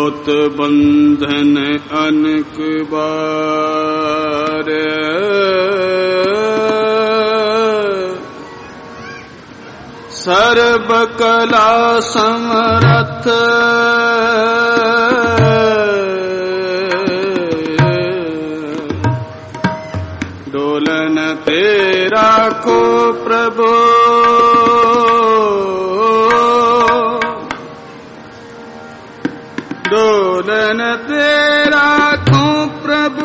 बहुत बंधन अनेक बार, सर्व कला समरथ, डोलन तेरा को प्रभु, डोलन तेरा को प्रभु,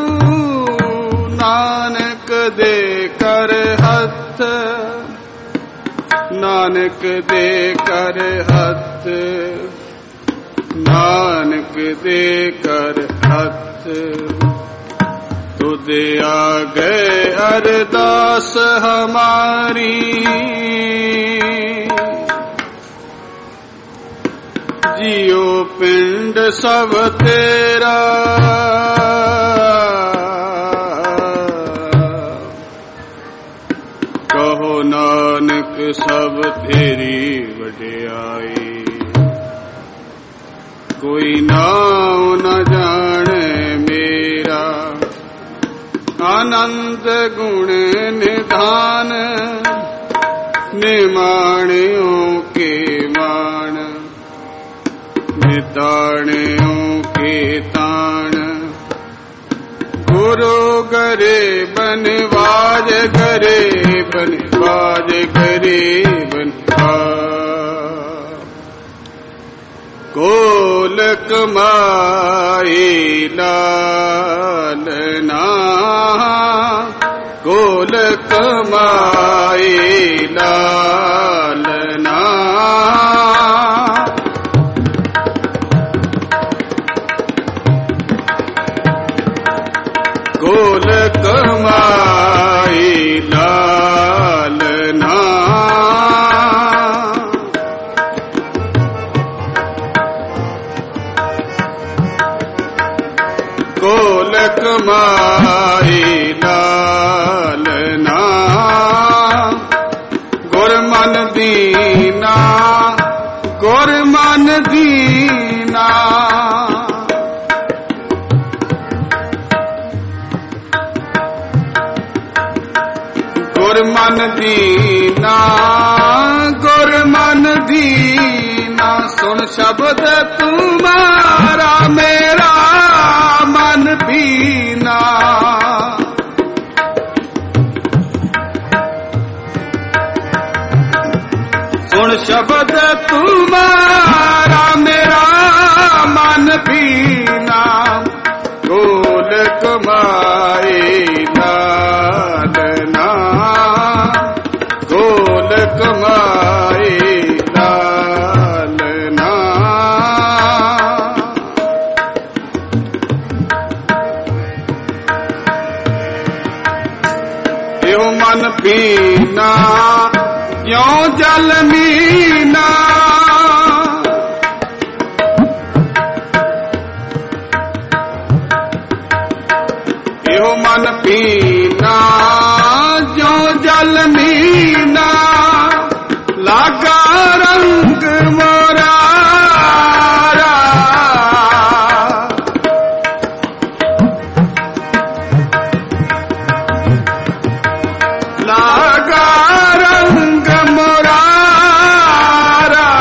नानक दे कर हथ, नानक दे कर हथ, नानक दे कर हथ। तुद आगे अरदास हमारी, जियो पिंड सब तेरा, कहो नानक सब तेरी वडियाई। कोई नाम न जाने मेरा, आनंद गुण निधान, निमाणियों के मान, निताणियों के ताण। गुरु करे बनवाज करे, बनवाज करे बनवाज। कोल कमाई लालना, कोल कमाई लालना। कोल कमाई लालना, कोल कमाई लालना। गुरमन दीना, गुरमन दीना, गुरमन दीना, गुरमन दीना। सुन शब्द तुम्हारा मेरा मन भीना, सुन शब्द तुम्हारा मेरा मन भीना। गोल कमाई लालना, गोल कमाई लालना। यो मन पीना क्यों जल मीना, यो मन पीना जो जल मीना। लागा रंग मोरा, लागा रंग मोरा,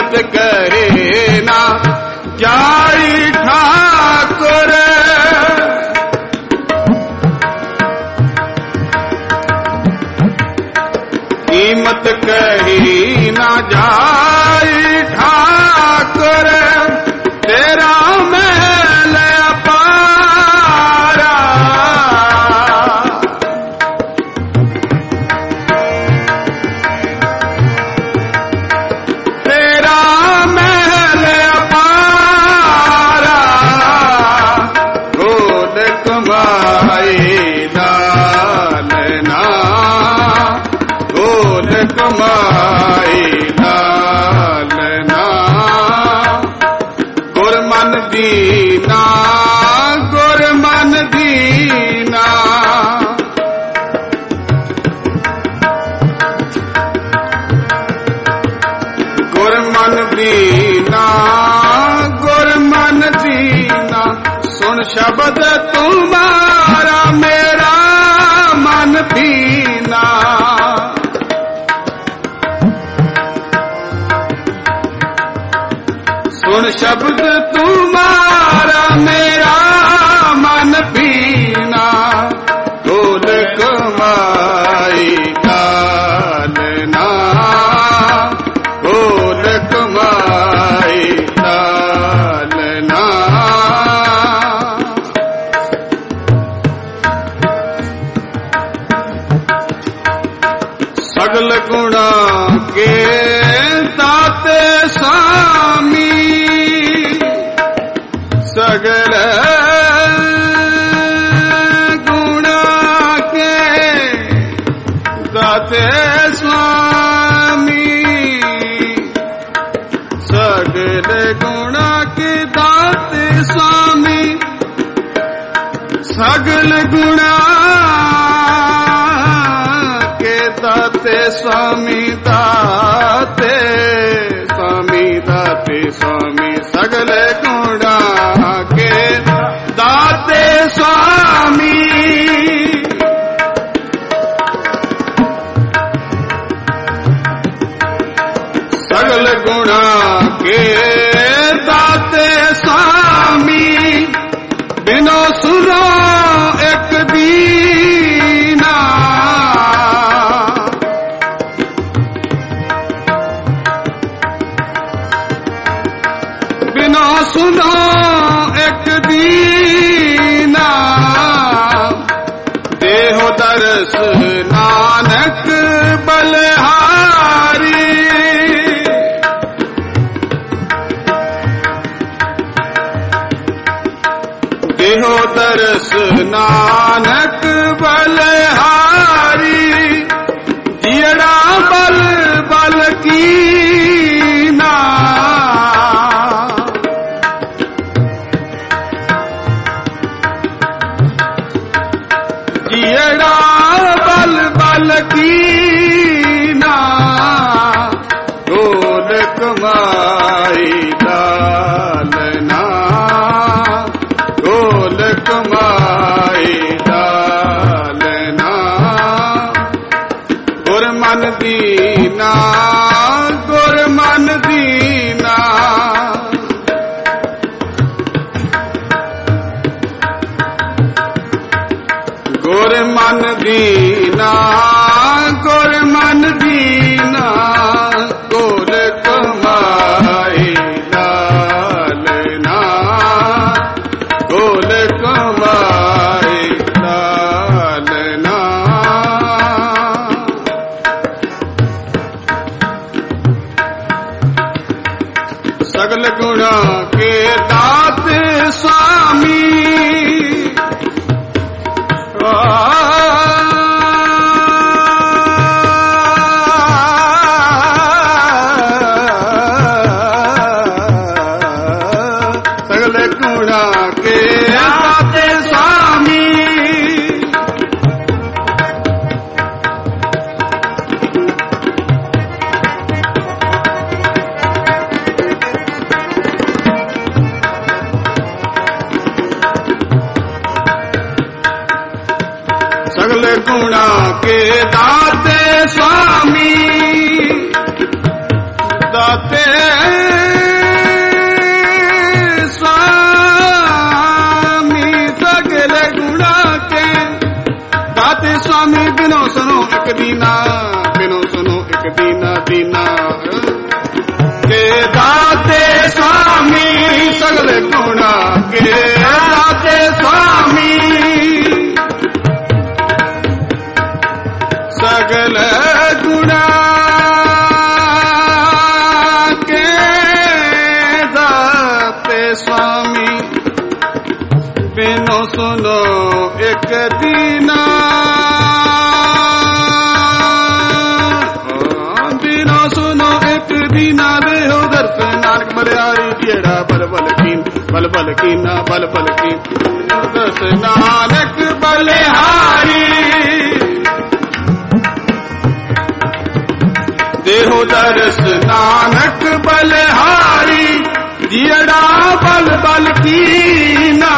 कीमत कहे ना जाई ठाकुर। कीमत कही ना जाई ठाकुर, तेरा महल अपारा। तेरा महल अपारा, गोद कमाई डालना, गोद कमाई डालना। गुरमन दीना, गुरमन दीना। गुरमन दीना, गुरमन दीना। सुन शब्द तुम्हारा मेरा मन पीना। सुन शब्द तुम्हारा मेरा मन पीना। गोद कमाई डालना, गोद कमाई डालना। सगल गुणा के दाते स्वामी, सगल गुणा के दाते स्वामी। सगल गुणा के दाते स्वामी। सगल गुणा के दाते स्वामी। दाते स्वामी, दाते स्वामी। सगल गुणा के दाते स्वामी। सगल गुणा के दाते स्वामी। बिनो सुनो एक दीना। बिनो सुनो एक दीना। देहो दर्श नानक बलहारी। देहो दर्श नानक बलहारी। जियड़ा बल बल कीना। जियड़ा बल बल कीना। गोद कमाई डालना, गोद कमाई डालना। गुरमन दीना, गुरमन दीना। गुरमन दीना, गुरमन दीना। गोद कमाई डालना, गोद कमाई डालना। सगल गुणा के दाते स्वामी। सगल गुणा के दाते स्वामी। स्वामी सगल गुणा के दाते स्वामी बिनो सुनो एक दीना बिनो सुनो एक दीना दीना के दाते स्वामी सगल गुणा के दाते स्वामी सगल गुणा के दाते स्वामी बिनो सुनो एक दीना बिनो सुनो एक दीना देहो दर्श नानक मरियारी जेड़ा बल बल कीन बल बल कीना बल बल कीन दर्श नानक बलिहारी देहो दर्श नानक बलिहारी जेड़ा बल बल कीना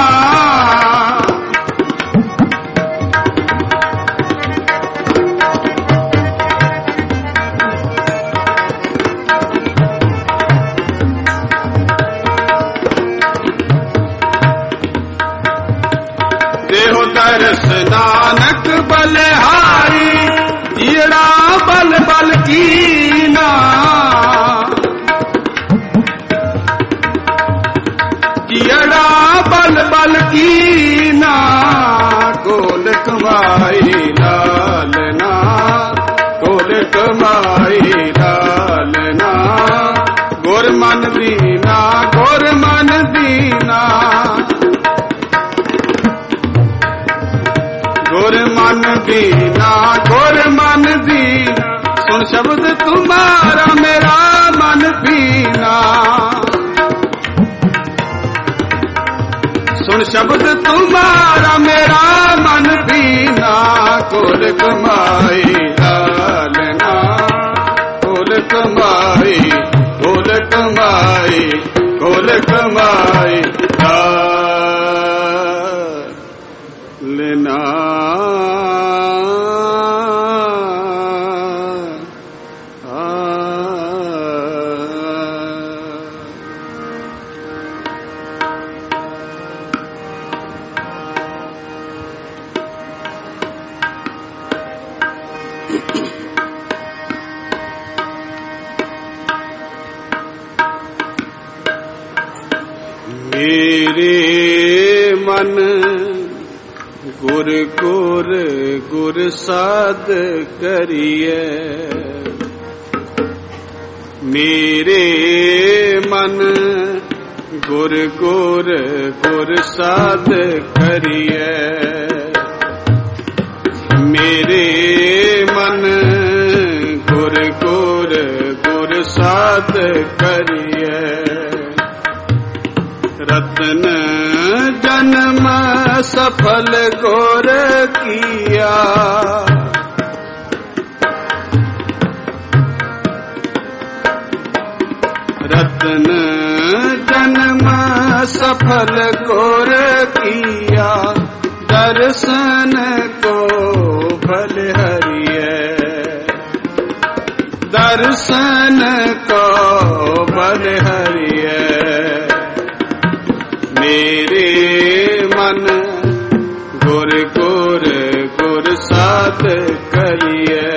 देहो दर्श नानक बलिहारी जेड़ा बल बल कीना जेड़ा बल बल कीना कोल कमाई लालना कोल कमाई लालना गुर मन दीना गुर मन दीना गुर मन दीना गुर मन दीना सुन शब्द तुम्हारा मेरा मन पीना सुन शब्द तुम्हारा मेरा मन पीना कोल कमाई लालना कोल कमाई कोल कमाई कोल कमाई लालना मेरे मन गुर गुर गुर साध करिए मेरे मन गुर गुर गुर साध करिए मेरे मन गुर गुर गुर साध करिए रतन जन्म सफल गोर किया रतन जन्म सफल गोर किया दर्शन को बलिहारी दर्शन को बलिहारी मेरे मन गुर गुर गुर साध करिए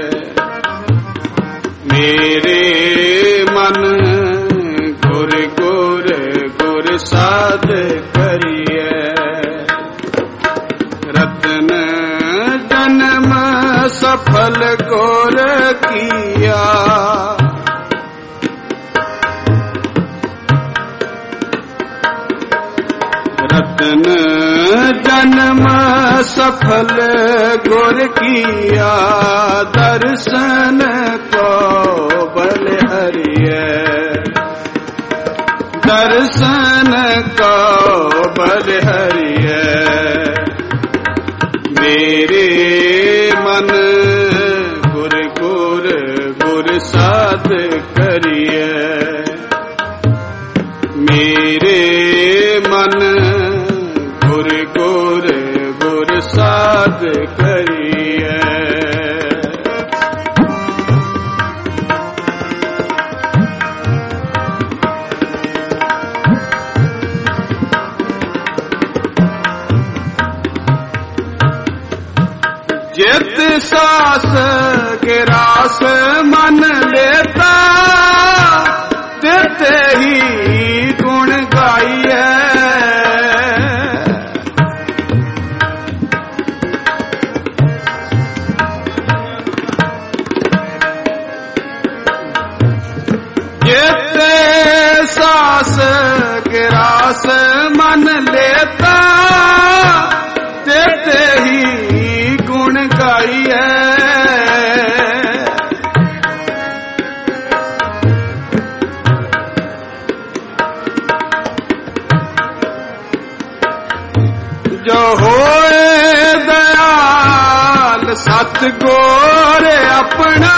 मेरे मन गुर गुर गुर साध करिए रतन जन्म सफल गोर किया रतन जन्म सफल गुर किया दर्शन को बलिहारी दर्शन को बलिहारी मेरे मन गुर गुर गुर साध करिए मेरे मन गुर गुर गुर साध करिए सास के रास मन लेता, तेते ही गुण गाइए। जेते सास के रास मन लेता, तेते ही गुण गाइए। जो होए दयाल सतगुर अपना,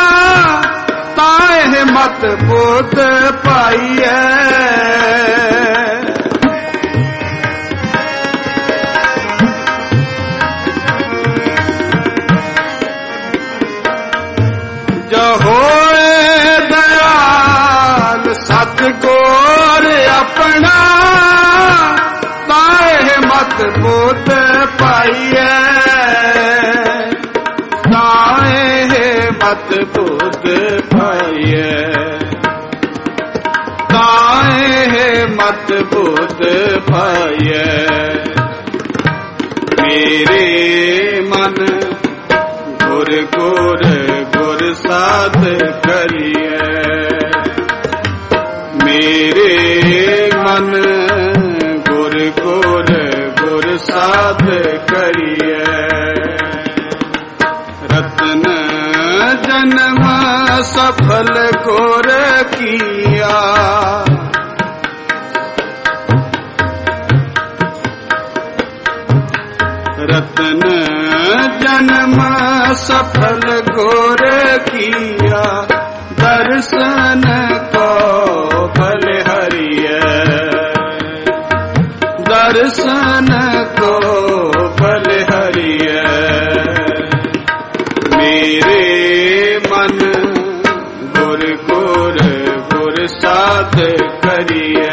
ताहे मत बुध पाइए। जो होए दयाल सतगुर अपना, ताहे मत बुध पाइए। ताहे मत बुध पाइए, ताहे मत बुध पाइए। मेरे मन गुर गुर गुर साध करिए। मेरे मन गुर गुर गुर साध करिए। रत्न जन्म सफल गुर किया, रत्न जन्म सफल गुर किया। दर्शन को भले हरिए, दर्शन को भले हरिए। मेरे मन गुर गुर गुर साध करिए।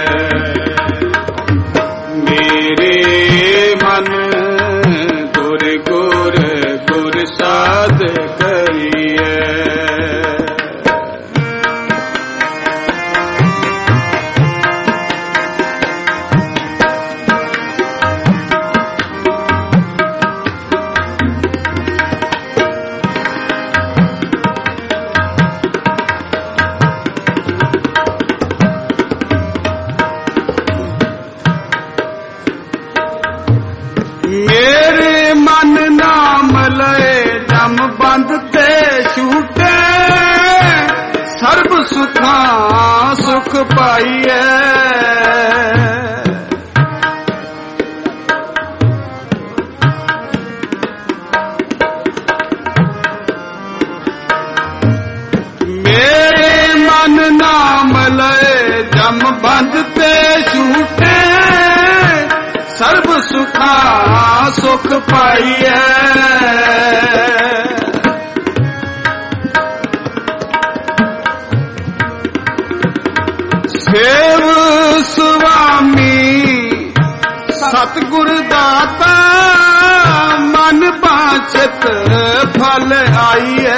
मेरे मन गुर गुर गुर साध करिए। मेरे मन नाम लए जम बंद ते छूटे, सर्ब सुखा सुख पाइए। मेरे मन नाम लए जम बंद ते छूटे, सर्ब सुखा सुख पाइए। सेव स्वामी सतगुर दाता, मन बांछत फल आइए।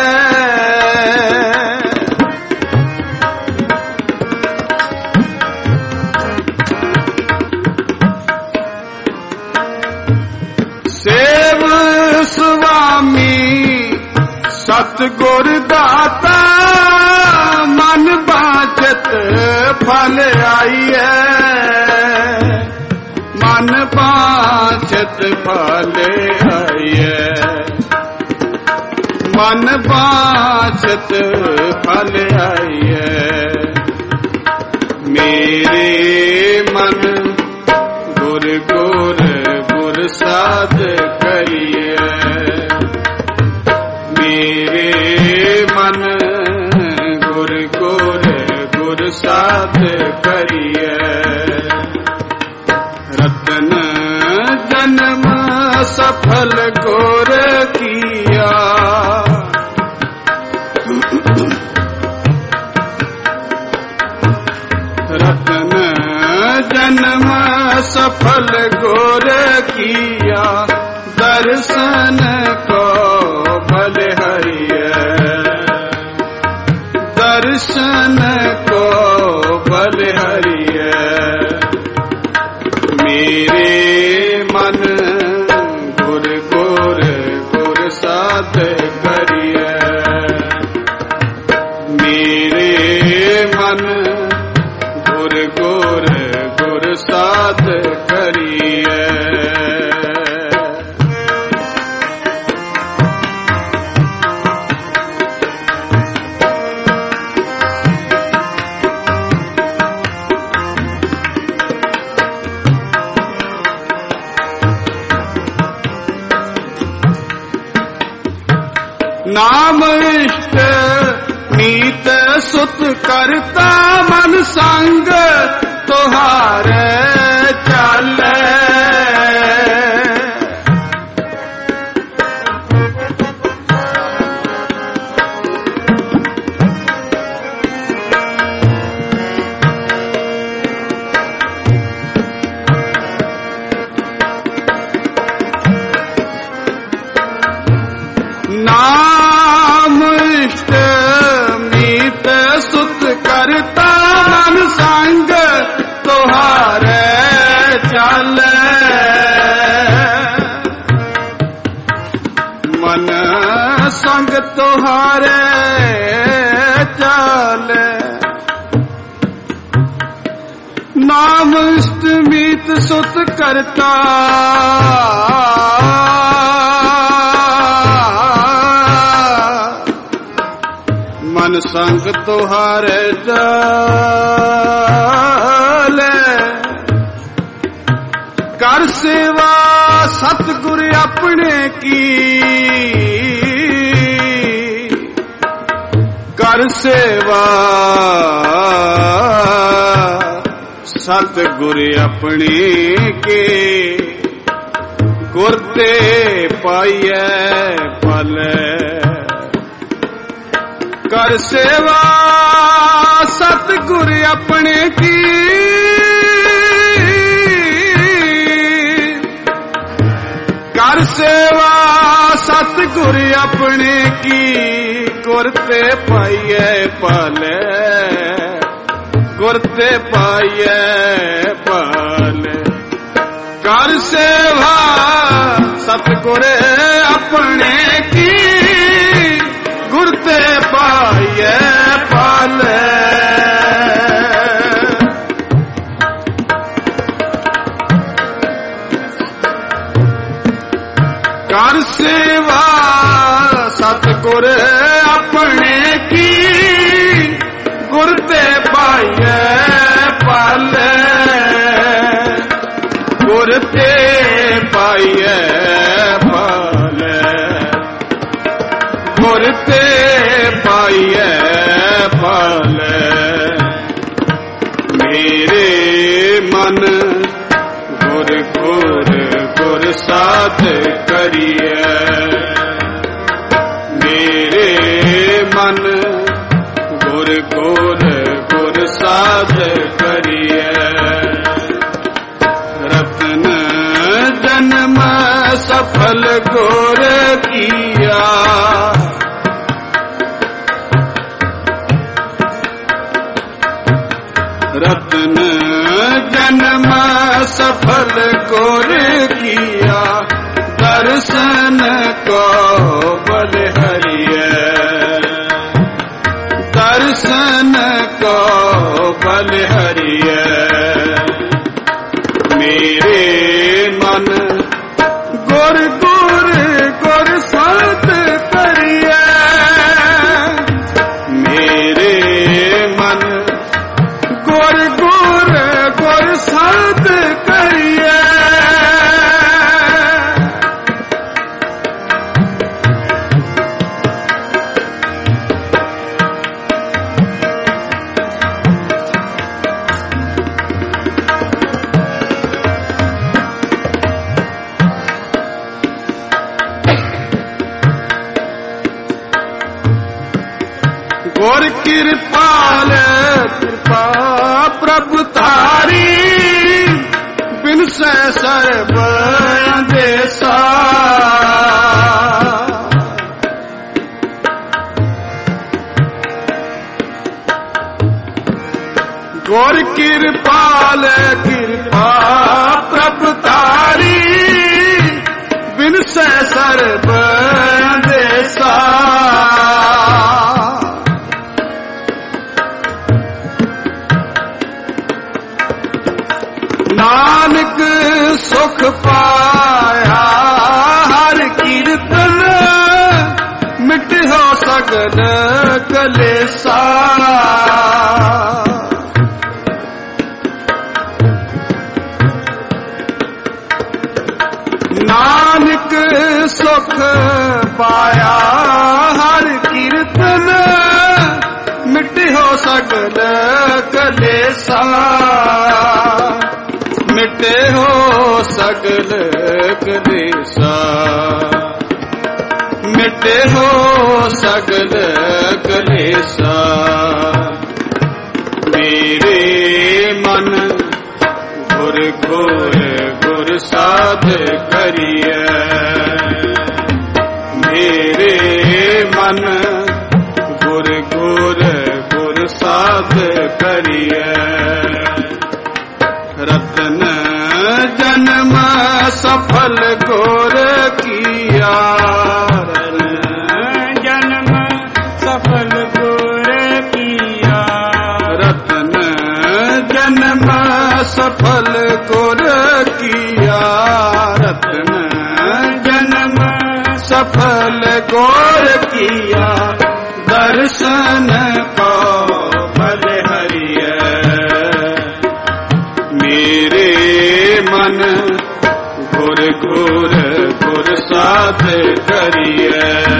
सेव स्वामी सतगुर दाता, मन बांछत फल आइए। मन बांछत फल आइए। मन बांछत फल आइए। मेरे मन गुर गुर गुर साध करिए। मेरे मन गुर गुर गुर साध करिए। रत्न जन्म सफल गुर किया। रत्न जन्म सफल गुर किया। दर्शन को बलिहारिय दर्शन को बलिहारिय मेरे मन गुर गुर गुर साध करिय मेरे मन गुर गुर गुर साध करिय नाम इष्ट नीत सुत करता मन संग तुहारे चले नाम इष्ट मीत सुत करता मन संग तुहारे चले मन संग तुहारे चले नाम इष्ट मीत सुत करता मन संग तुहारे चले कर सेवा सतगुर अपने की कर सेवा सतगुर अपने के गुर ते पाइए पले कर सेवा सतगुर अपने की कर सेवा सतगुर अपने की गुरते पाइए पाले गुरते पाइए पाले कर सेवा सतगुर अपने की गुरते पाइए पाले कर सेवा सतगुर अपने की गुरते पाइए पाले गुरते पाइए पाले गुरते पाइए पाले मेरे मन गुर गुर गुर साध करिए मेरे मन गुर गुर गुर साध करिए रत्न जन्म सफल गुर किया रत्न जन्म सफल गुर किया दर्शन को बलिहारिय दर्शन को बलिहारिय मेरे मन गुर गुर गुर साध करिए मेरे मन गुर गुर गुर साध करिए गुर कृपाल कृपा प्रभु तारी बिन से सर्व देसा और कृपाल कृपा प्रभु तारी बिन से सर्ब देसा नानक सुख पाया हर कीर्तन मिट हो सगल कलेसा नानक सुख पाया हर कीर्तन मिट हो सगल कलेसा मिटे हो सगल कलेसा मिटे हो सगल कलेसा मेरे मन गुर घोर गुर साध करिए मेरे मन गुर घोर गुर साध करिए रतन जन्म सफल गोर किया जन्म सफल गोर किया रतन जन्म सफल गोर किया रतन जन्म सफल गोर किया दर्शन को भल हरिय मेरे मन घोर घोर घोर साध करिए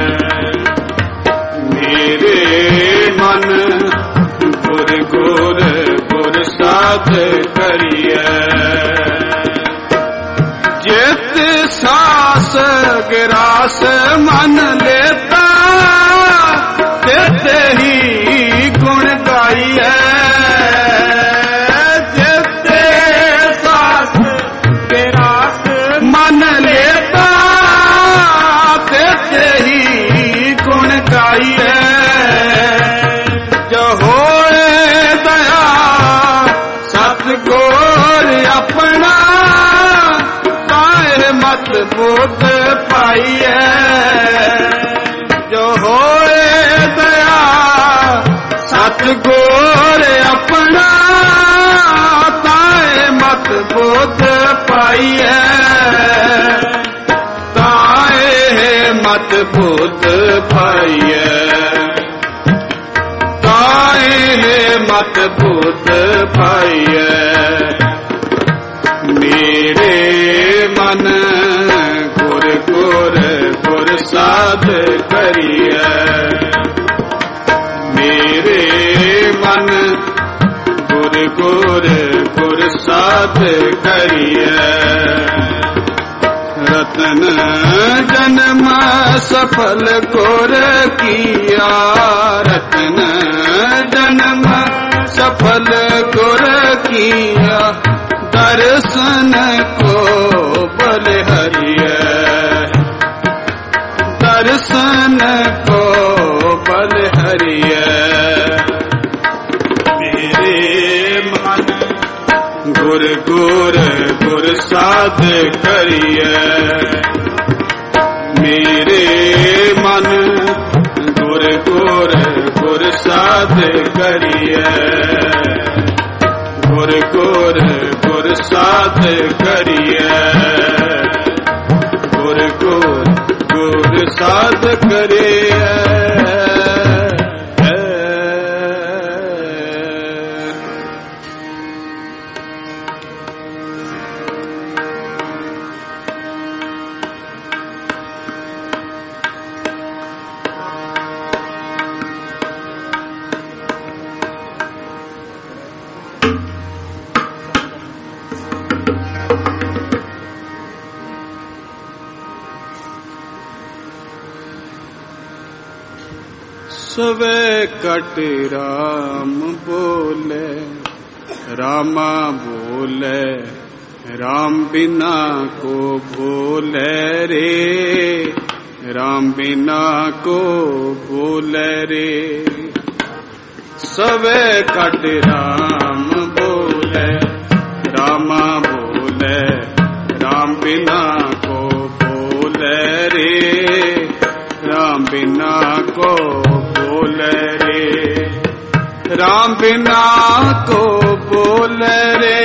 मेरे मन घोर घोर घोर साध करिए जित सास गिरास मन लेता तेते ही गुण गाइए मन लेता तेते ही गुण गाइए जो होए दया सतगुर अपना ताए मत बोध पाइए जो होए दया सतगुर अपना ताए मत बोध पाइए मत बुद्ध पाइए ताए मत बुद्ध पाइए मेरे मन गुर गुर गुर साध करिए मेरे मन गुर गुर गुर साध करिए रतन जन्म सफल गोर किया रतन जन्म सफल गोर किया दर्शन को बल हरिय दर्शन को बल हरिय मेरे मन गुर गुर गुर साध करिए मेरे मन गुर गुर गुर साध करिए गुर गुर गुर साध करिए गुर गुर गुर साध करिए सवे कट राम बोले रामा बोले राम बिना को भूले रे राम बिना को भूले रे सवे कट राम बोले रे।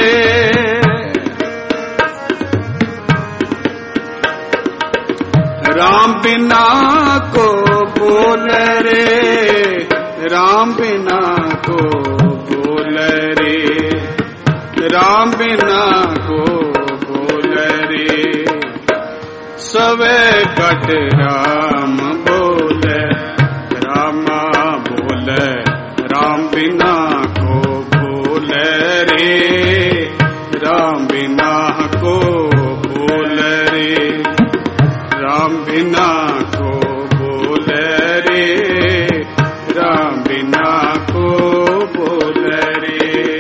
राम बिना को बोले रे, राम बिना को बोले रे, राम बिना को बोले रे। सवे कट राम बोले, रामा बोले, राम बिना को बोले रे, राम बिना को बोले रे, राम बिना को बोले रे, राम बिना को बोले रे।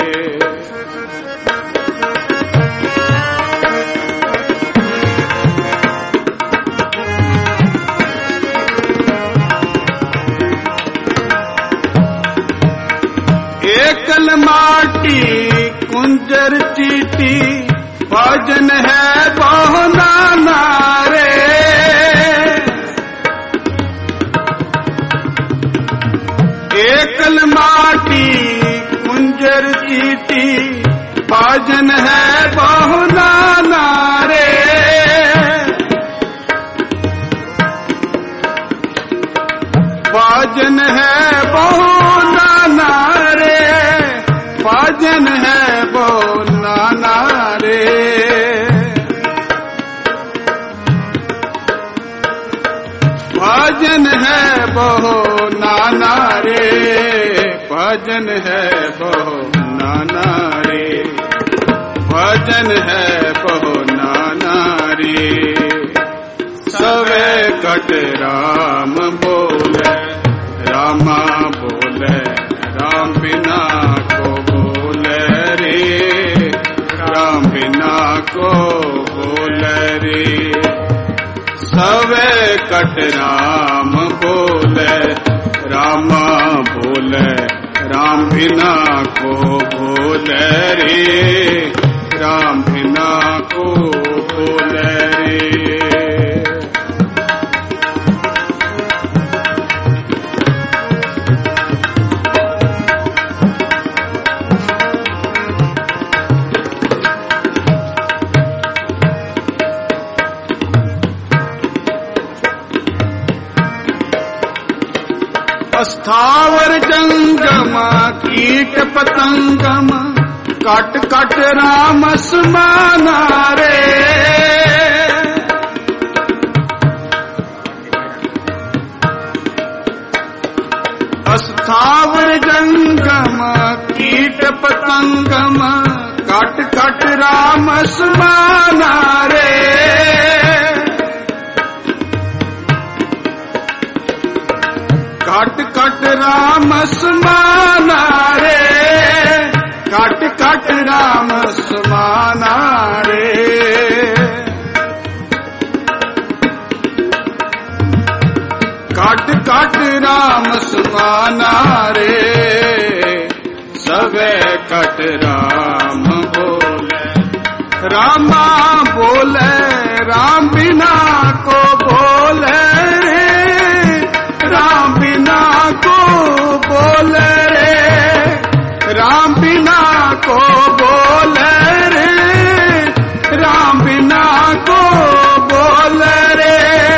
एकल माटी कुंजर चीटी, भजन है बहु नाना रे। एकल माटी कुंजर चीटी, भजन है बहु नाना रे। भजन है बहु नाना रे, भजन है बहु नाना रे। भजन है बहु नाना रे, भजन है बहु नाना रे, भजन है बहु नाना रे। सवे कट राम बोले, रामा बोले, राम बिना को बोले रे, राम बिना को बोले रे। सवे कट राम बोले, रामा बोले, राम बिना को बोले रे, राम बिना को बोले रे। स्थावर जंगम कीट पतंगम, कट कट राम समाना रे। स्थावर जंगम कीट पतंगम, कट कट राम समाना रे। कट कट राम समाना रे, कट कट राम समाना रे। कट कट राम समाना रे। सवे कट राम बोले, रामा बोले, राम बिना को बोले रे, राम बिना को बोले रे, राम बिना को बोले रे, राम बिना को बोले रे।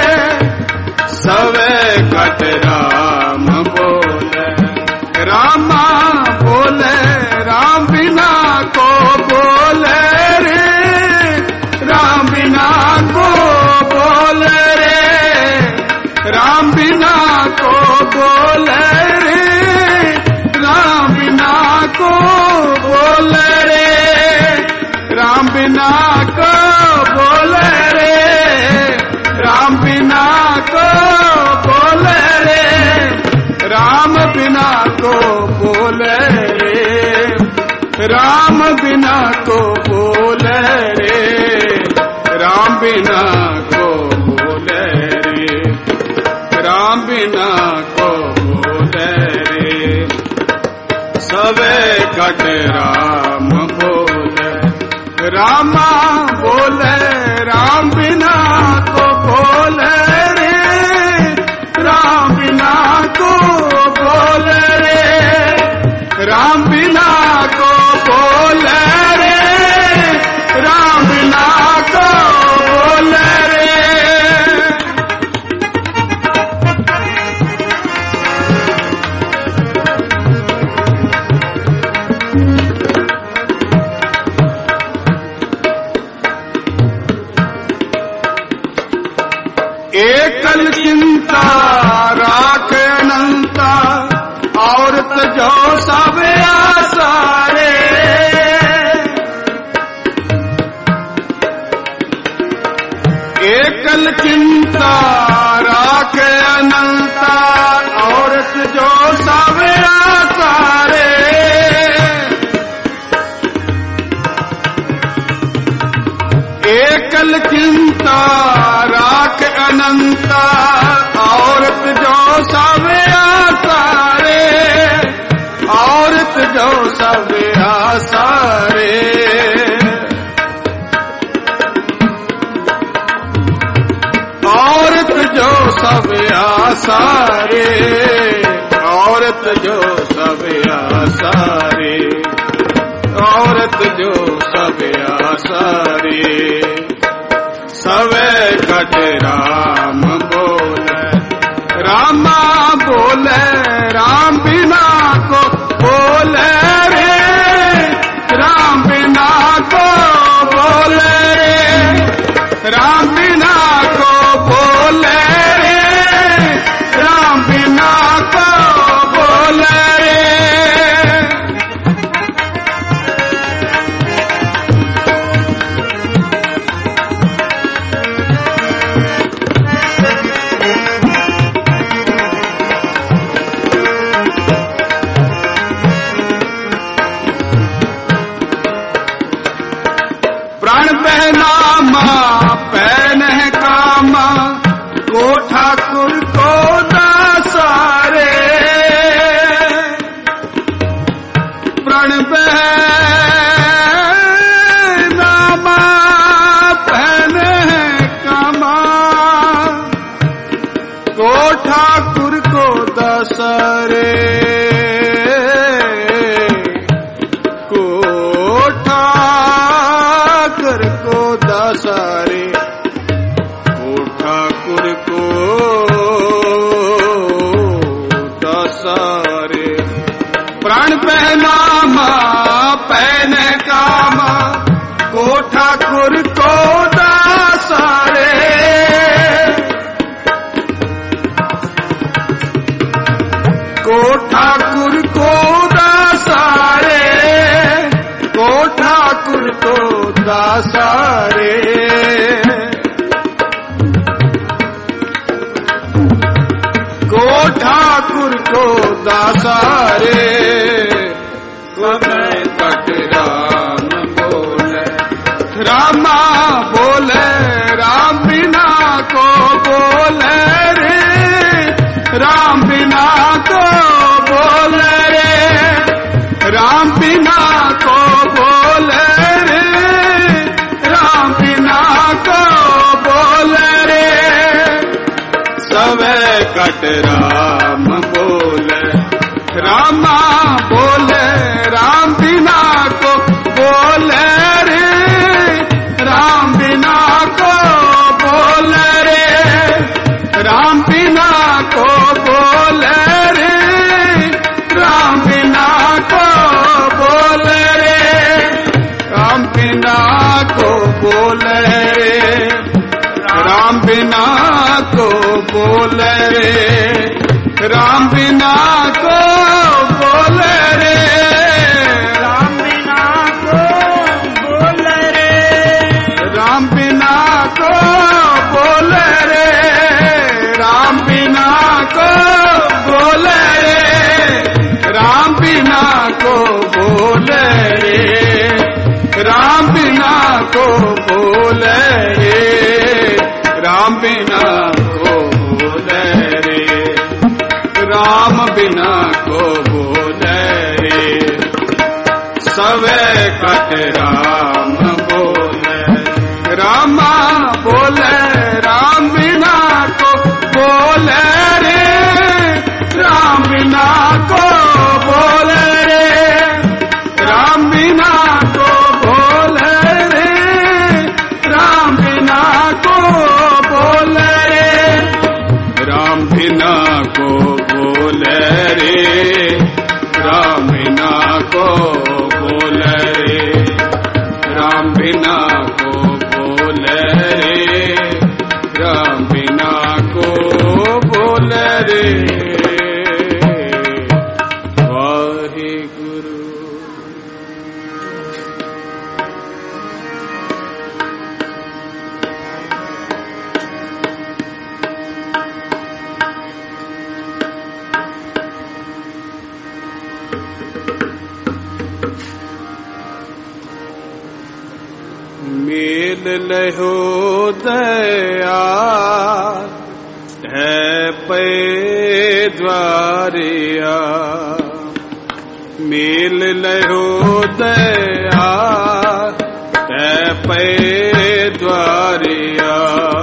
सवे कट राम बोले, रामा बोले, राम बिना को बोले रे, राम बिना को बोले रे, राम बिना को बोले रे, राम बिना को बोले रे, राम बिना को बोले रे, राम बिना को बोले रे, राम बिना को बोले रे, राम बिना को बोले रे, राम बिना को बोले रे, राम बिना को बोले रे। सवे कट राम बोले, रामा बोले, राम बिना को बोले रे, राम बिना को बोले रे, राम बिना को बोले एकल चिंता राख अनंता, औरत जो सब आसारे। एकल चिंता राख अनंता, औरत जो सब आसारे। एकल चिंता राख अनंता, औरत जो सब आसारे। औरत जो सब आसारे। औरत जो सब आसारे। औरत जो सब आसारे। औरत जो सब आसारे। सवे कट राम बोले, रामा बोले, राम बिना को बोले रे। राम बिना को बोले रे। राम बिना को बोले रे। राम बिना को बोले रे। प्राण पहनामा पैन है कामा, को ठाकुर को दासारे। प्राण पहनामा पैन है कामा, को ठाकुर को दासारे। दासारे। को ठाकुर को दासारे। प्राण पहनामा पैन कामा, को ठाकुर को दासारे। को ठाकुर को दासारे। को ठाकुर को दासारे। को ठाकुर को दासारे। समय कट राम बोले, रामा बोले, राम बिना को बोले रे। राम बिना को बोले रे। राम बिना को बोले रे। राम बिना को बोले रे। सवे कट राम बोले, रामा बोले, राम बिना को बोले रे। राम बिना को बोले रे। राम बिना को बोले रे। राम बिना को बोले रे। राम बिना को बोले रे। राम बिना को बोले रे। राम बिना को बोले रे। राम बिना को बोले रे। राम बिना को बोले रे। राम बिना को बोले रे। राम बिना को बोले रे। राम बिना को बोले रे। राम बिना को बोले रे। राम बिना को बोले रे। सवे कट राम बोले, रामा बोले, राम बिना को बोले रे। राम बिना को बोले रे। राम बिना को बोले रे। राम बिना को बोले रे। राम बिना को बोले रे। ਮੇਲ ਲਹੋ ਦਇਆ ਹੈ ਪਏ ਦਵਾਰਿਆ ਮੇਲ ਲਹੋ ਦਇਆ ਹੈ ਪਏ ਦਵਾਰਿਆ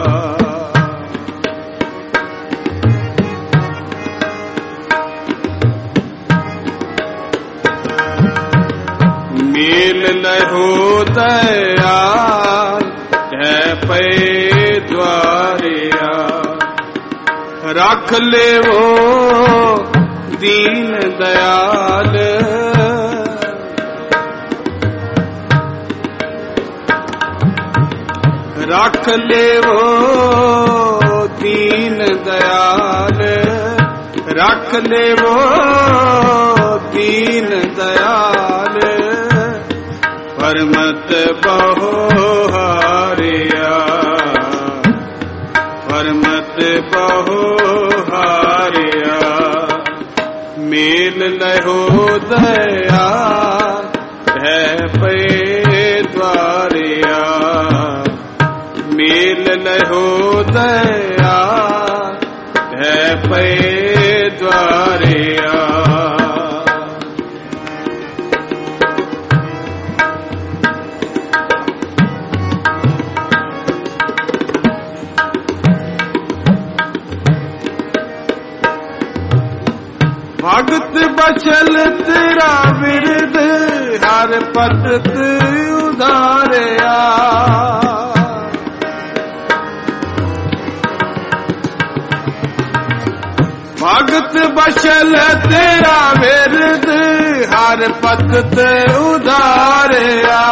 ਮੇਲ ਲਹੋ ਦਇਆ ਹੈ ਪਏ ਦਵਾਰਿਆ ਰੱਖ ਲੇਵੋ ਦੀਨ ਦਇਆਲ ਰੱਖ ਲੇਵੋ ਦੀਨ ਦਇਆਲ ਰੱਖ ਲੇਵੋ ਦੀਨ ਦਇਆਲ ਪਰਮਤ ਬਹੁ ਹਾਰਿਆ ਪਰਮਤ ਬਹੁ ਹਾਰਿਆ ਮੇਲ ਲਹੋ ਦਇਆ ਹੈ ਪਏ ਦਵਾਰਿਆ ਮੇਲ ਲਹੋ ਦਇਆ ਹੈ ਪਏ ਦਵਾਰਿਆ ਭਗਤ ਬਚਲ ਤੇਰਾ ਵਿਰਦ ਹਰ ਪਤਤ ਉਧਾਰਿਆ ਭਗਤ ਬਚਲ ਤੇਰਾ ਵਿਰਦ ਹਰ ਪਤਤ ਉਧਾਰਿਆ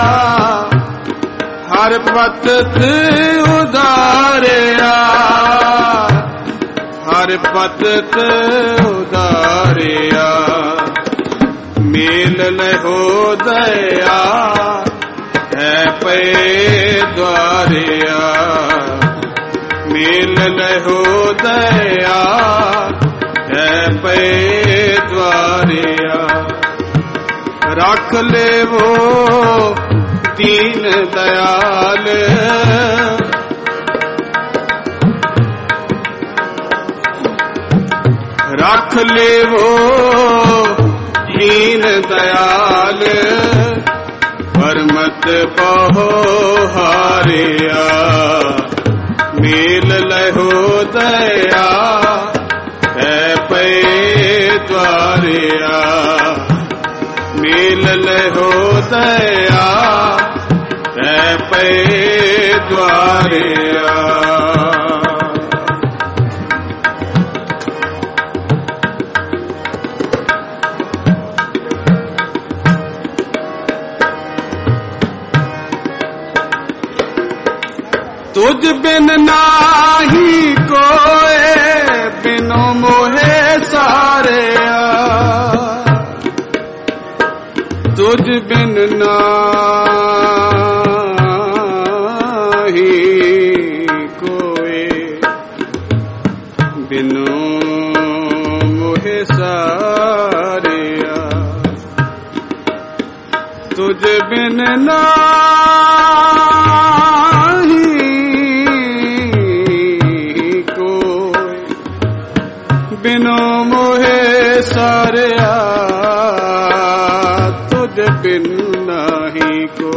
ਹਰ ਪਤਤ ਉਧਾਰਿਆ ਹਰ ਪਤਤ ਉਧਾਰਿਆ ਮੇਲ ਲਹੋ ਦਇਆ ਹੈ ਪਏ ਦਵਾਰਿਆ ਮੇਲ ਲਹੋ ਦਇਆ ਹੈ ਪਏ ਦਵਾਰਿਆ ਰੱਖ ਲੇਵੋ ਦੀਨ ਦਇਆਲ ਰੱਖ ਲੇਵੋ ਦੀਨ ਦਇਆਲ ਪਰਮਤ ਬਹੁ ਹਾਰਿਆ ਮੇਲ ਲਹੋ ਦਇਆ ਹੈ ਪਏ ਦਵਾਰਿਆ ਮੇਲ ਲਹੋ ਦਇਆ ਹੈ ਪਏ ਦਵਾਰਿਆ तुझ बिन नाही कोए बिनो मोहे सारिया तुझ बिन नाही कोए बिनो मोहे सारिया तुझ बिन बिनो मोहे सारिया तुझ बिन नाही को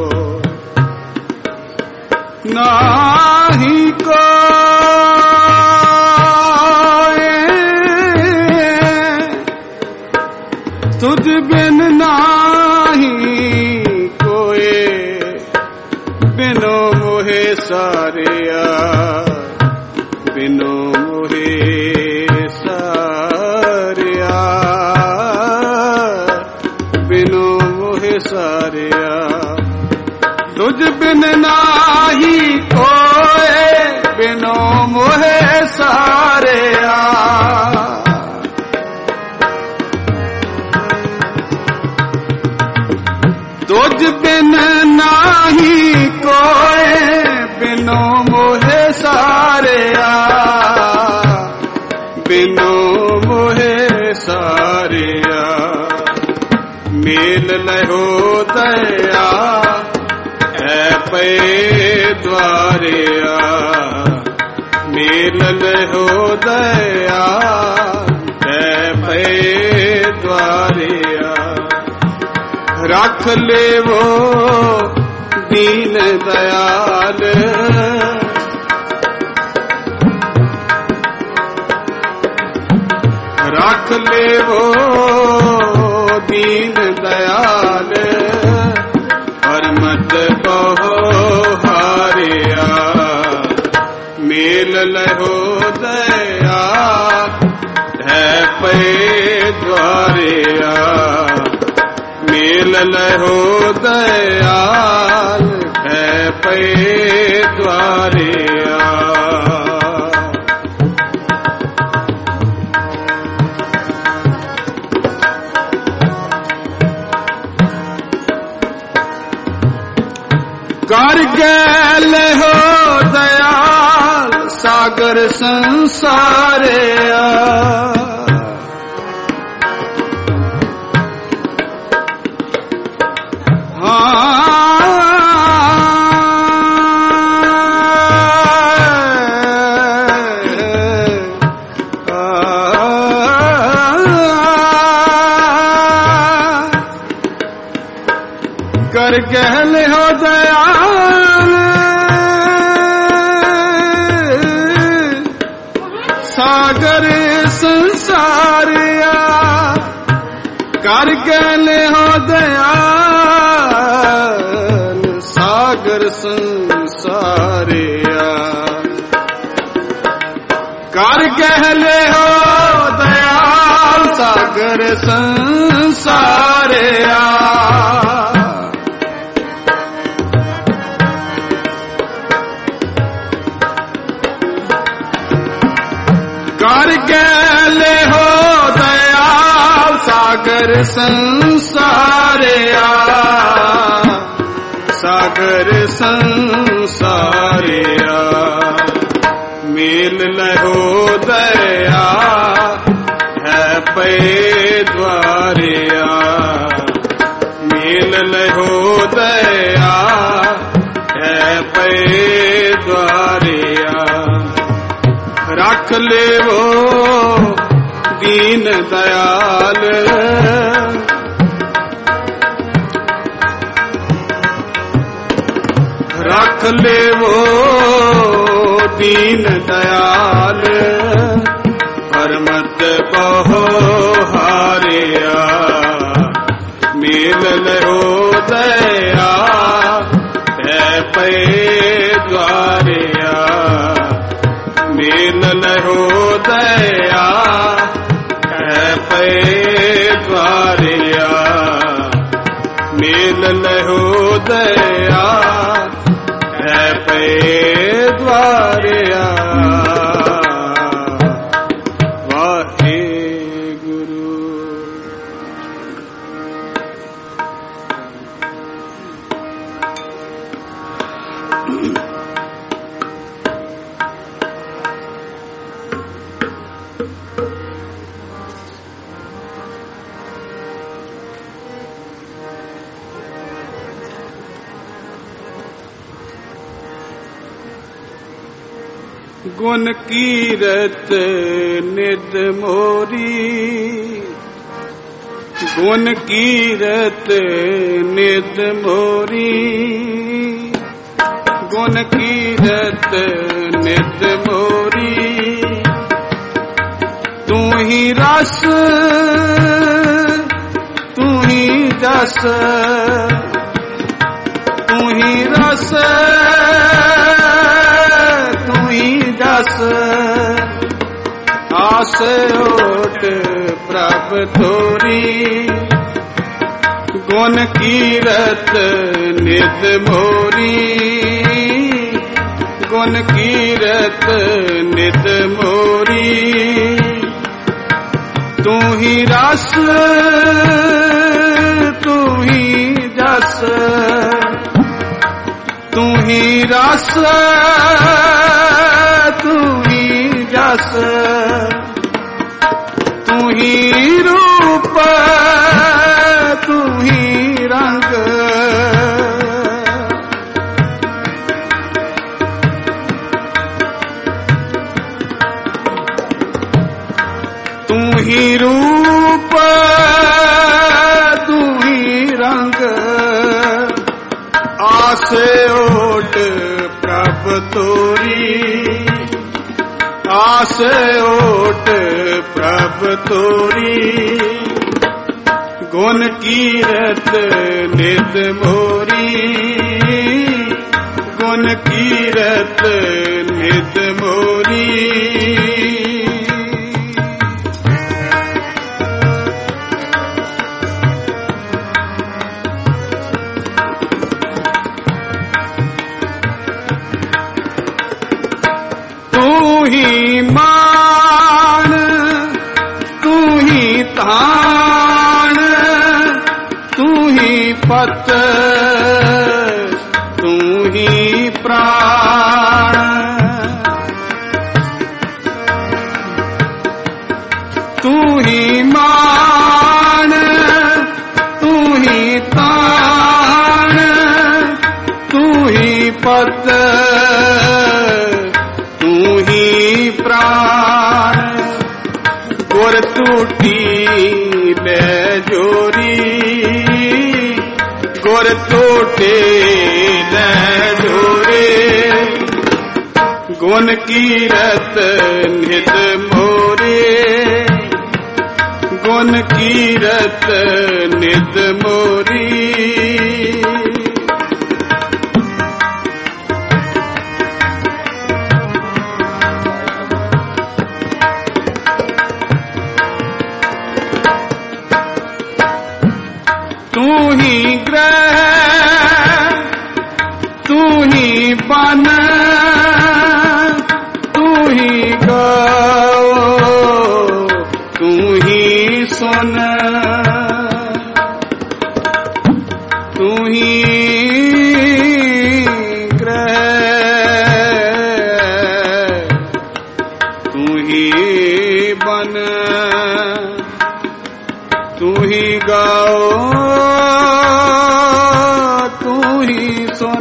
नाही को तुझ बिन नाही कोए बिनो मोहे सारिया बिनो मोहे सारिया तुझ बिन नाही कोए बिनो मोहे सारिया तुझ बिन नाही कोए बिनो मोहे सारिया बिनो मोहे सारिया मेल लहो दया है पे द्वारिया मेल लहो दया कै पे द्वारिया रख ले वो दीन दयाल रख ले वो दीन दयाल पर मत बहो हारिया मेल लहो दया है पे द्वारिया मेल लहो दयाल है पे द्वारिया कर गैल हो दयाल सागर संसारे कर गहल हो दयाल सागर संसारिया कर गहल हो दयाल सागर संसारिया कर गहल हो दयाल सागर संसारिया कर गैले हो दयाल सागर संसारिया सागर संसारिया मेल लहो दया है पे द्वारिया मेल लहो दया है पे द्वारिया रख ले वो दीन दयाल रख ले वो दीन दयाल पर मत बहो हारिया मेल लहो दया है पे द्वारिया मेल लहो दया है पे द्वारिया मेल लहो दया है पे द्वारिया वाहे गुरु गुण कीरत नित मोरी गुण कीरत नित मोरी गुण कीरत नित मोरी तू ही रस तू ही जस तू ही रस जस आस ओट प्रभ थोरी गुण कीरत नित मोरी गुण कीरत नित मोरी तू ही रस तू ही जस तू ही रस तू ही जस तू ही रूप तू ही रंग ਆਸੇ ਓਟ ਪ੍ਰਭ ਤੋਰੀ, ਆਸੇ ਓਟ ਪ੍ਰਭ ਤੋਰੀ, ਗੁਣ ਕੀਰਤ ਨਿਤ ਮੋਰੀ, ਗੁਣ ਕੀਰਤ ਨਿਤ ਮੋਰੀ। ਤੂੰ ਹੀ ਮਾਨ, ਤੂੰ ਹੀ ਤਾਣ, ਤੂੰ ਹੀ ਪਤ, ਤੂੰ ਹੀ ਪ੍ਰਾਣ, ਤੂੰ ਹੀ ਮਾਨ, ਤੂੰ ਹੀ ਤਾਣ, ਤੂੰ ਹੀ ਪਤ, ਤੂੰ ਹੀ ਪ੍ਰਾਣ। ਗੁਰ ਟੂਟੀ ਲੈ ਜੋਰੀ, ਗੁਰ ਟੂਟੇ ਲੈ ਜੋਰੇ, ਗੁਣ ਕੀਰਤ ਨਿਤ ਮੋਰੇ, ਗੁਣ ਕੀਰਤ ਨਿਤ ਮੋਰੀ। ਤੂੰ ਹੀ ਗ੍ਰਹਿ, ਤੂੰ ਹੀ ਬਨ, ਤੂੰ ਹੀ ਗਾਓ, ਤੂੰ ਹੀ ਸੁਨ, ਤੂੰ ਹੀ ਗ੍ਰਹਿ, ਤੂੰ ਹੀ ਬਨ, ਤੂੰ ਹੀ ਗਾਓ, ਤੂੰ ਹੀ ਸੁਨ।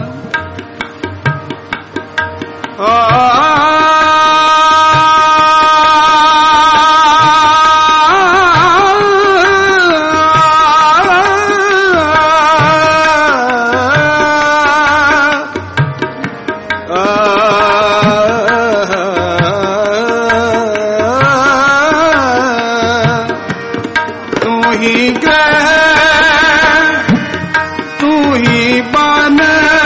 ਤੂੰ ਹੀ ਗ੍ਰਹਿ, ਤੂੰ ਹੀ ਬਨ,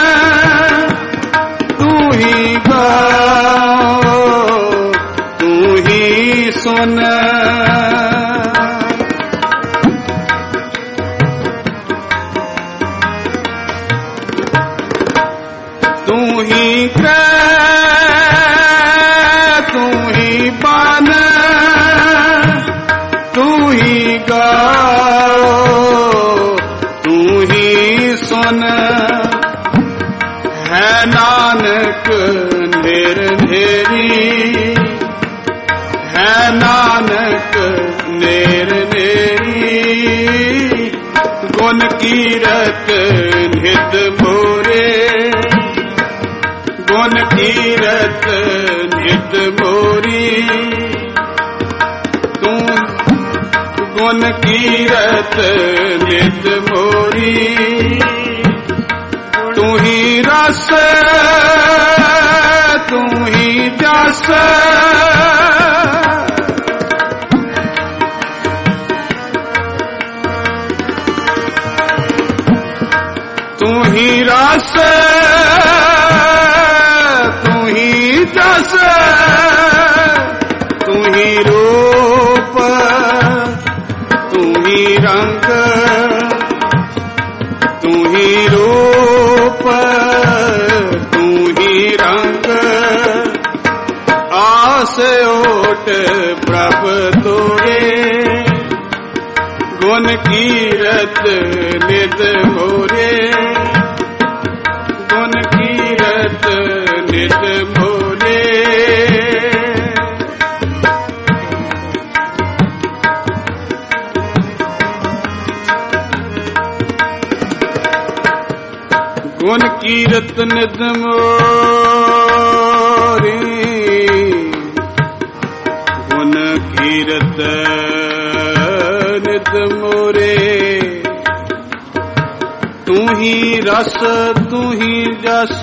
ਤੂੰ ਹੀ ਗਾਓ, ਤੂੰ ਹੀ ਸੁਨ। ਤੂੰ ਹੀ ਗ੍ਰਹਿ, ਤੂੰ ਹੀ ਬਨ, ਤੂੰ ਹੀ ਗਾਓ, ਤੂੰ ਹੀ ਸੁਨ। ਹੈ ਨਾਨਕ ਨਿਰੰਜੇਰੀ, ਹੈ ਨਾਨਕ ਨਿਰੰਜੇਰੀ, ਗੁਣ ਕੀਰਤ ਨਿਤ ਮੋਰੇ, ਗੁਣ ਕੀਰਤ ਨਿਤ ਮੋਰੀ। ਤੂੰ ਗੁਣ ਕੀਰਤ ਨਿਤ ਮੋਰੀ। ਤੂੰ ਹੀ ਰਸ, ਤੂੰ ਹੀ ਜਸ, ਤੂੰ ਹੀ ਰਸ, ਤੂੰ ਹੀ ਜਸ, ਤੂੰ ਹੀ ਰੂਪ, ਤੂੰ ਹੀ ਰੰਗ, ਤੂੰ ਹੀ ਰੂਪ, ਤੂੰ ਹੀ ਰੰਗ। ਆਸ ਓਟ ਪ੍ਰਭ ਤੋਰੇ, ਗੁਣ ਕੀਰਤ ਨਿਤ ਮੋਰੇ, ਗੁਣ ਕੀਰਤ ਨਿਤ ਮੋਰੇ। ਗੁਣ ਕੀਰਤ ਨਿਤ ਮੋਰੇ, ਗੁਣ ਕੀਰਤ ਨਿਤ ਮੋਰੇ। ਤੂੰ ਹੀ ਰਸ ਤੂੰ ਹੀ ਜਸ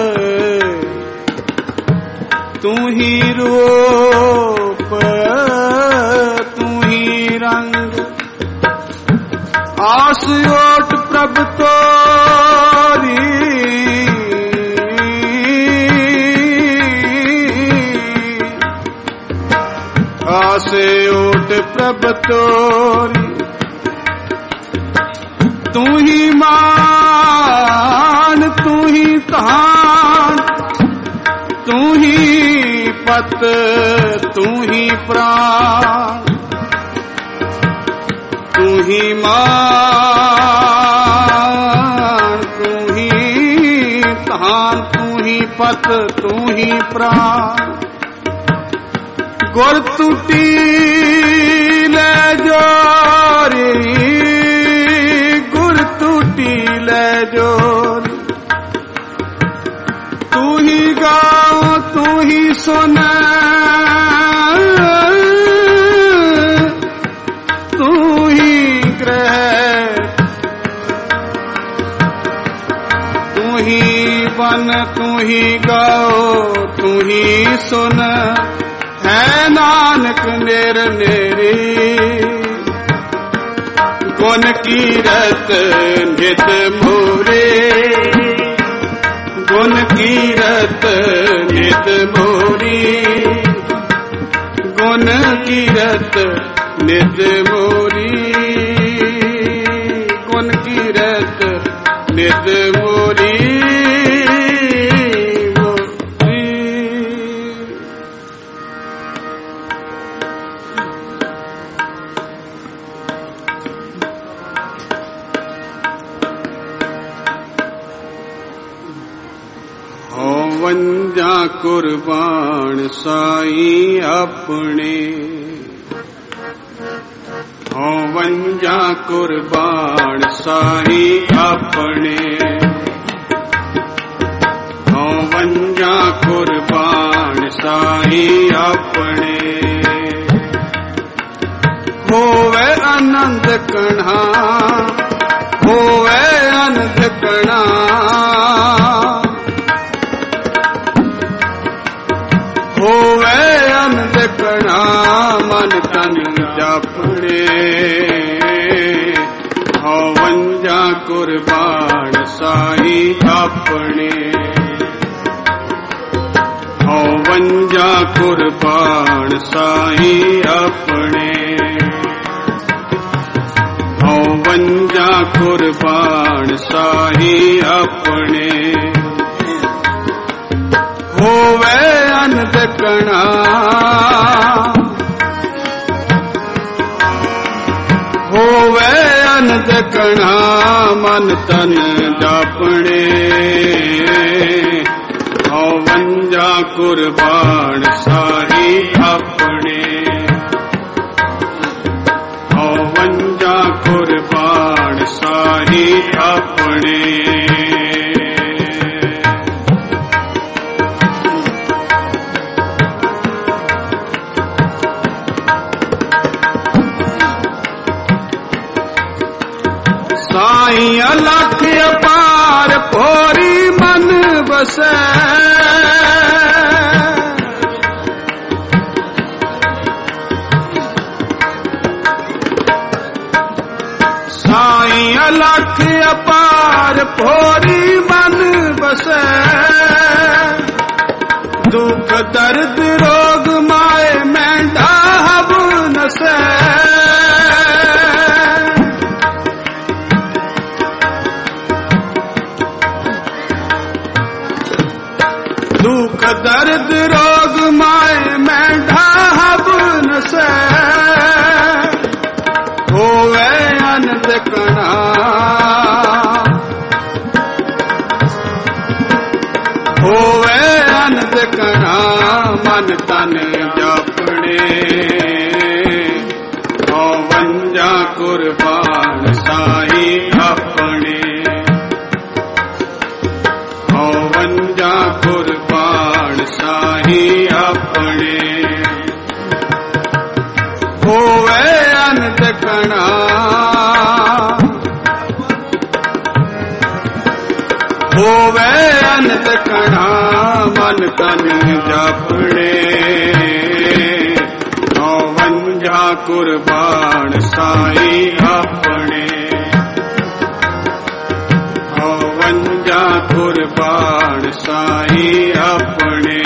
ਤੂੰ ਹੀ ਰੂਪ ਤੂੰ ਹੀ ਰੰਗ ਆਸ ਓਟ ਪ੍ਰਭ ਤੋਰੀ ਆਸ ਓਟ ਪ੍ਰਭ ਤੋਰੀ ਤੂੰ ਹੀ ਮਾਨ ਤੂੰ ਹੀ ਧਾਨ ਤੂੰ ਹੀ ਪਤ ਤੂੰ ਹੀ ਪ੍ਰਾਣ ਤੂੰ ਹੀ ਮਾਨ ਤੂੰ ਹੀ ਧਾਨ ਤੂੰ ਹੀ ਪਤ ਤੂੰ ਹੀ ਪ੍ਰਾਣ ਗੁਰ ਟੂਟੀ ਲੈ ਜੋਰੀ ਗੁਰ ਟੂਟੀ ਲੈ ਜੋਰੀ ਤੂੰ ਹੀ ਗਾਓ ਤੂੰ ਹੀ ਸੁਣ ਤੂੰ ਹੀ ਗ੍ਰਹਿ ਤੂੰ ਹੀ ਬਨ ਤੂੰ ਹੀ ਗਾਓ ਤੂੰ ਹੀ ਸੁਣ ਹੈ ਨਾਨਕ ਨੇਰ ਨੇਰੀ ਗੁਣ ਕੀਰਤ ਨਿਤ ਮੋਰੇ ਗੁਣ ਕੀਰਤ ਨਿਤ ਮੋਰੀ ਗੁਣ ਕੀਰਤ ਨਿਤ ਮੋਰੀ ਗੁਣ ਕੀਰਤ ਨਿਤ ਮੋਰੀ ਵੰਜਾ ਕੁਰਬਾਨ ਸਾਈ ਆਪਣੇ ਹੋ ਵੰਜਾ ਕੁਰਬਾਨ ਸਾਈ ਆਪਣੇ ਹੋ ਵੰਜਾ ਕੁਰਬਾਨ ਸਾਈ ਆਪਣੇ ਹੋਵੇ ਆਨੰਦ ਕਣਾ ਹੋਵੇ ਆਨੰਦ ਕਣਾ ਹੋਵੇ ਆਨੰਦ ਕਣਾ ਮਨ ਤਨ ਜਾਪਣੇ ਹੋ ਵੰਜਾ ਕੁਰਬਾਨ ਸਾਈ ਆਪਣੇ ਹੋ ਵੰਜਾ ਕੁਰਬਾਨ ਸਾਈ ਆਪਣੇ ਹੋ ਵੰਜਾ ਕੁਰਬਾਨ ਸਾਈ ਆਪਣੇ ਹੋਵੇ ਆਨੰਦ ਕਣਾ ਹੋਵੇ ਆਨੰਦ ਕਣਾ ਮਨ ਤਨ ਜਾਪਣੇ ਹੋ ਵੰਜਾ ਕੁਰਬਾਨ ਸਾਈ ਆਪਣੇ ਹੋ ਵੰਜਾ ਕੁਰਬਾਨ ਸਾਈ ਆਪਣੇ ਸਾਈ ਅਲਖ ਅਪਾਰ ਭੋਰੀ ਮਨ ਵਸੈ ਸਾਈ ਅਲਖ ਅਪਾਰ ਭੋਰੀ ਮਨ ਵਸੈ ਦੁਖ ਦਰਦ ਰੋਗ ਮਾਏ ਮੈਂਡਾ ਹਬ ਨਸੈ ਦੁਖ ਦਰਦ ਰੋਗ ਮਾਏ ਮੈਂਡਾ ਹਬ ਨਸੈ ਹੋਵੇ ਆਨੰਦ ਕਣਾ ਹੋਵੇ ਆਨੰਦ ਕਣਾ ਮਨ ਤਨ ਜਾਪਣੇ ਹੋ ਵੰਜਾ ਕੁਰਬਾਨ ਸਾਈ ਆਪਣੇ ਹੋ ਵੰਜਾ ਕੁਰਬਾਨ ਸਾਈ ਆਪਣੇ ਹੋਵੇ ਆਨੰਦ ਕਣਾ ਹੋਵੇ ਅਨੰਦ ਕਣਾ ਮਨ ਤਨ ਜਾਪਣੇ ਵੰਝਾ ਕੁਰਬਾਨ ਸਾਈ ਆਪਣੇ ਵੰਝਾ ਕੁਰਬਾਨ ਸਾਈ ਆਪਣੇ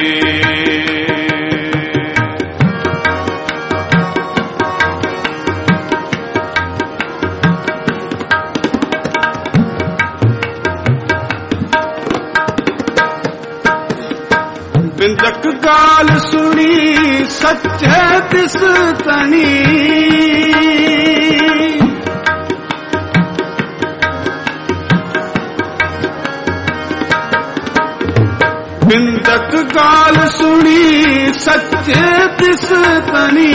ਬਿੰਦਕ ਗਾਲ ਸੁਣੀ ਸੱਚੇ ਤਿਸ ਤਣੀ ਬਿੰਦਕ ਗਾਲ ਸੁਣੀ ਸੱਚੇ ਤਿਸ ਤਣੀ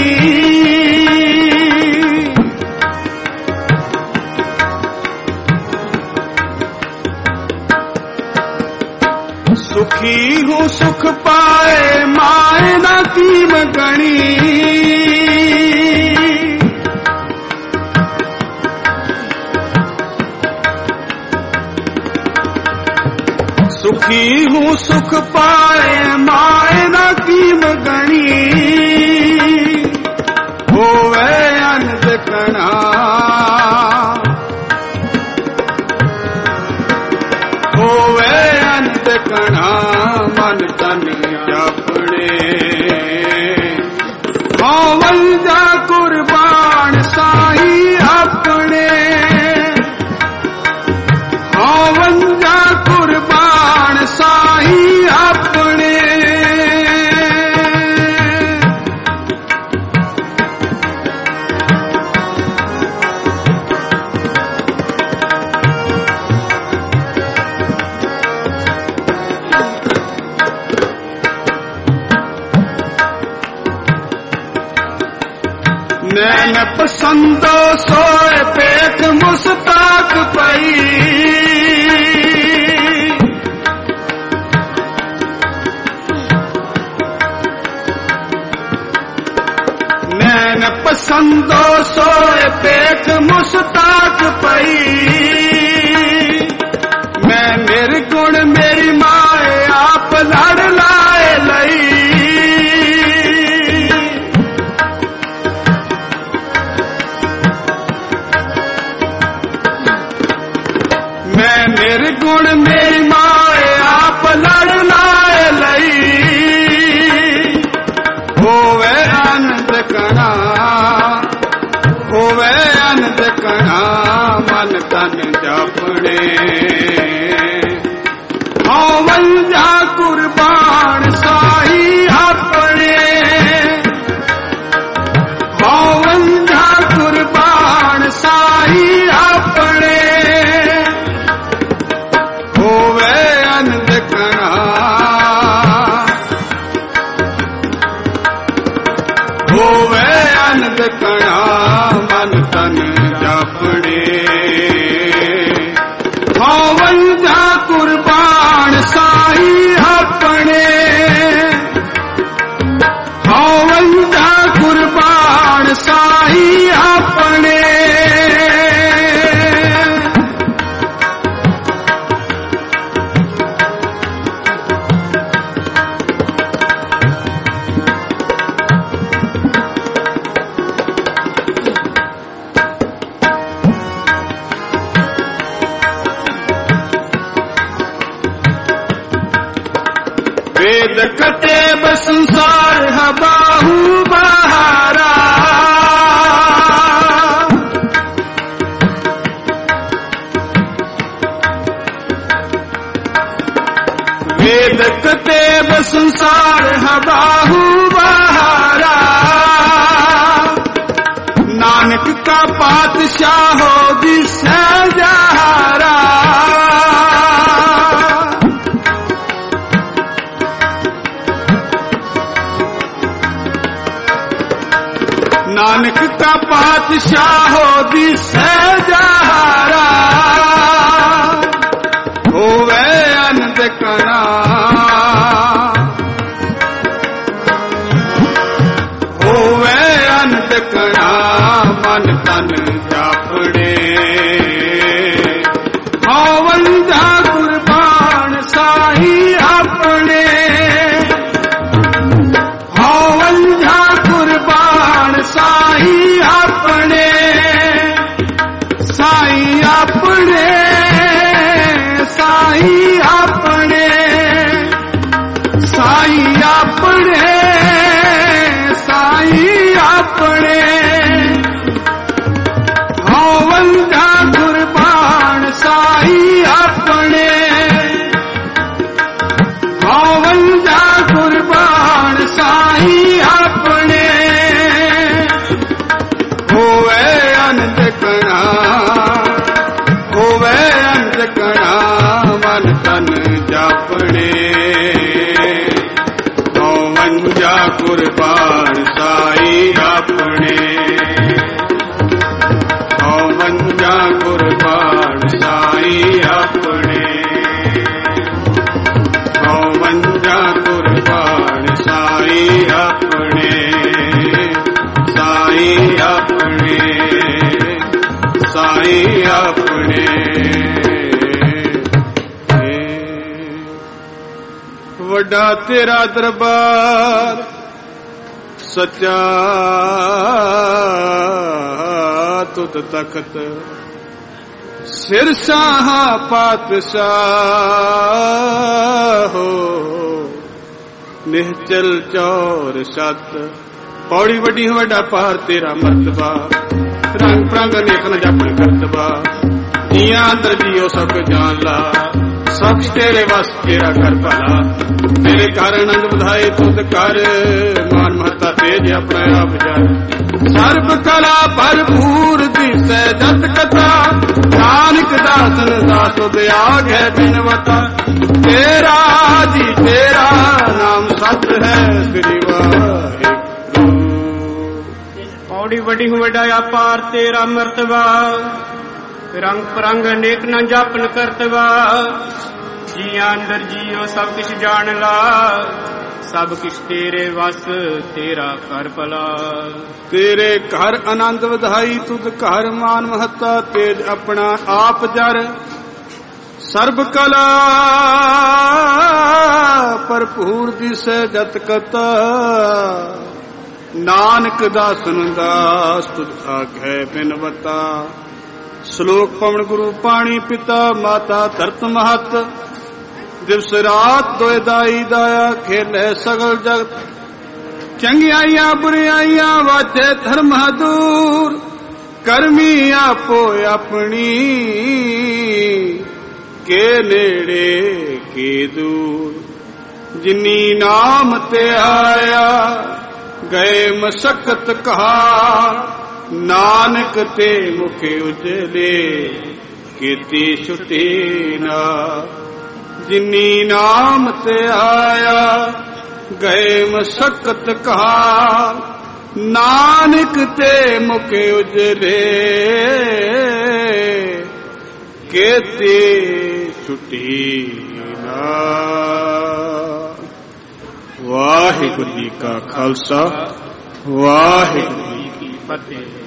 ਸੁਖੀ ਹੂੰ ਸੁਖ ਪਾਏ ਮਾਏ ਨਾ ਕੀਮ ਗਣੀ ਸੁਖੀ ਹੂੰ ਸੁਖ ਪਾਏ ਮਾਏ ਨਾ ਕੀਮ ਗਣੀ ਹੋਵੇ ਅਨੰਦ ਕਣਾ ਹੋਵੇ ਅਨੰਦ ਕਣਾ ਮਨ ਤਨ ਆਪਣੇ ਵੰਝਾ ਕੁਰਬਾਨ ਸਾਈ ਆਪਣੇ ਵੰਝਾ ਕੁਰਬਾਨ ਸਾਈ ਆਪਣੇ ਨੈਣ ਪਸੰਦੋ ਸੋਏ ਪੇਖ ਮੁਸਤਾਕ ਪਈ ਨੈਣ ਪਸੰਦੋ ਸੋਏ ਪੇਖ ਮੁਸਤਾਕ ਪਈ ਮੈਂ ਨਿਰਗੁਣ ਮੇਰੀ ਮਾਏ ਆਪ ਲੜ ਲਾਏ ਲਈ ਨਿਰਗੁਣ ਮੇਰੀ ਮਾਏ ਆਪ ਲੜ ਲਾਏ ਲਈ ਹੋਵੇ ਅਨੰਦ ਕਣਾ ਹੋਵੇ ਅਨੰਦ ਕਣਾ ਮਨ ਤਨ ਜਾਪਣੇ ਵੰਝਾ ਕੁਰਬਾਨ ਸਾਈ ਆਪਣੇ ਵੰਝਾ ਕੁਰਬਾਨ ਸਾਈ ਆਪਣੇ ਹੋਵੇ ਅਨੰਦ ਕਣਾ ਹੋਵੇ ਅਨੰਦ ਕਣਾ ਮਨ ਤਨ ਜਾਪਣੇ ਵੰਝਾ ਕੁਰਬਾਨ ਸਾਈ ਆਪਣੇ ਵੰਝਾ ਕੁਰਬਾਨ ਸਾਈ ਆਪਣੇ वेद कटे संसार हबाहू बहारा वेद कटे संसार हबाहू बहारा नानक का पातशाह हो दिशा जहारा नानक का पातशाह दिशा जहारा होवे अनंद कणा होवे अनंद कणा मन तन जापड़े वंझा कुर्बान साई अपने होवे अनजकना होवे अनजकना मन तन जापने तो मंजा कुर्बान साई अपने तो मंजा कुर्बान साई अपने तो मंजा कुर्बान साई अपने साई अपने साई अपने वड्डा तेरा दरबार सच्चा तुत तखत सिर शाह पातशाह हो निहचल चौर सत पौड़ी वड्डी वड्डा पार तेरा मर्तबा रंग प्रंग नेक न जापन करतबा जिया अंदर जियो सब जान ला सब तेरे वस तेरा कर भला तेरे घर आनंद बधाए तुद कर मान महता तेज अपना आप जर सर्व कला भरपूर दिसै जत कथा नानक दासन दास त्याग है बिनवता तेरा जी तेरा नाम सत है श्री वाहिगुरु पौड़ी वड्डी वड्डा पार तेरा मर्तबा रंग परंग अनेक न जापन करतवा जिया अंदर जियो सब किछ जान ला सब किछ तेरे वस तेरा कर भला तेरे घर आनंद वधाई तुद घर मान महता तेज अपना आप जर सर्ब कला भरपूर दिसै जत कता नानक दासन दास तुझ आघै बिनवता श्लोक पवन गुरु पाणी पिता माता धरत महत दिवस रात दोए दाई दाया खेले सगल जगत चंगियाइया बुरियाइया वाचे धर्म दूर करमी आपो अपनी के नेड़े के दूर जिनी नाम ते आया गए मशक्कत कहा नानक ते मुखे उजले कीती छुटी ना जिनी नाम ते आया गए मशक्कत कहा नानक ते मुखे उजले कीती छुटी ना। वाहिगुरू जी का खालसा वाहिगुरू जी की फतेह।